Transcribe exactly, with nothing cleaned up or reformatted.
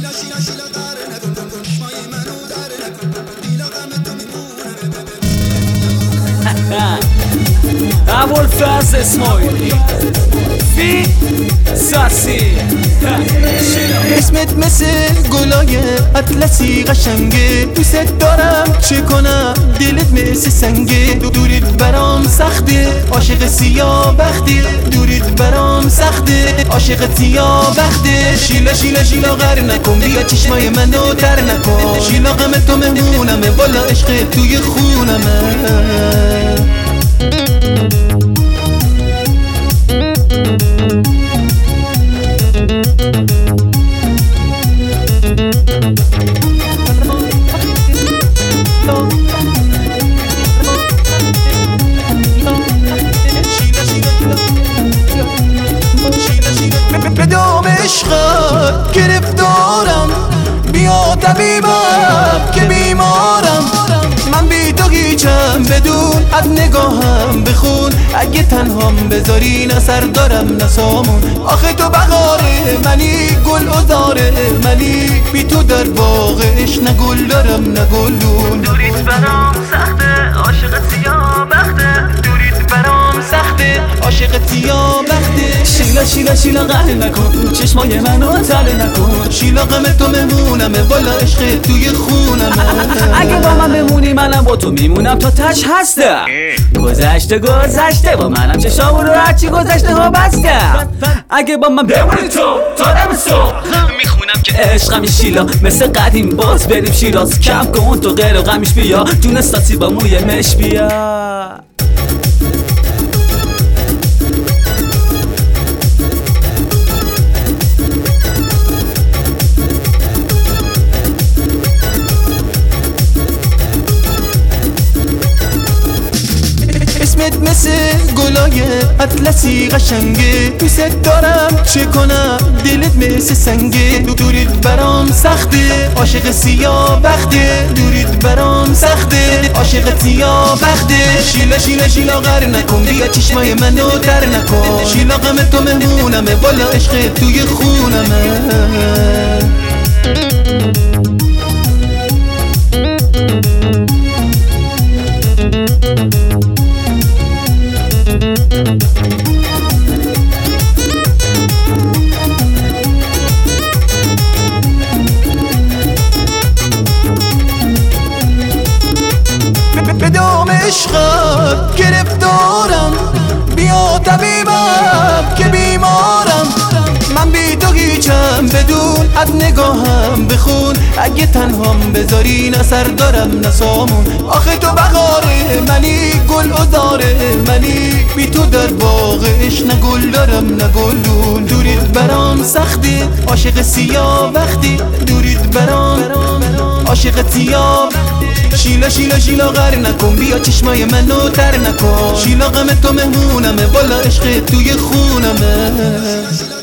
ابوالفضل اسماعیلی فی ساسی اسمت مثل گلای اطلسی قشنگه، دوست دارم چه کنم دلت مثل سنگه. دوریت برام سخته عاشق سیاه بخته، دوریت برام سخته عاشق سیاه بخته. شیلا شیلا شیلا غر نکن، بیا چشمای منو تر نکن. شیلا غم تو مهمونمه، والا عشق توی خونمه. به دام عشقت گرفتارم، بیا طبیبم که بیمارم. من بی تو هیچم، بدون از نگاهم بخون. اگه تنهام بذاری نه سر دارم نه سامون. آخه تو بهاره منی، گل ازاره منی. بی تو در باغش نه گل دارم نه گلون. دوریت برام سخته عاشق سیاه بخته، دوریت برام سخته عاشق سیاه بخته. شیلا شیلا شیلا قهر نکن، چشمای منو تر نکن. شیلا غم تو مهمونمه، والا عشق توی خونمه. اگه با من بمونی منم با تو میمونم تا تش هستم. گذشته گذشته با منم چشامون رو هرچی گذشته ها بستم. اگه با من بمونی تو تا دم صبح میخونم که عشقمی شیلا مثل قدیم باز بریم شیراز. کم کن تو غیر و غمیش بیا، جون ساسی با موی مش بیا. اسمت مثل گلای اطلسی قشنگه، دوست دارم چه کنم دلت مثل سنگه. دوریت برام سخته عاشق سیاه بخته، دوریت برام سخته عاشق سیاه بخته. شیلا شیلا شیلا غر نکن، بیا چشمای منو تر نکن. شیلا غم تو مهمونمه، والا عشق توی خونمه. به دام عشقت گرفتارم، بیا طبیبم که بیمارم. من بی تو هیچم، بدون از نگاهم بخون. اگه تنهام بذاری نه سر دارم نه سامون. آخه تو بهاره منی، گل ازاره منی. بی تو در باغش نه گل دارم نه گلون. دوریت برام سخته عاشق سیاه بختی، دوریت برام عاشق سیاه. شیلا شیلا شیلا غر نکن، بیا چشمای منو تر نکن. شیلا غم تو مهمونمه، والا عشق توی خونمه.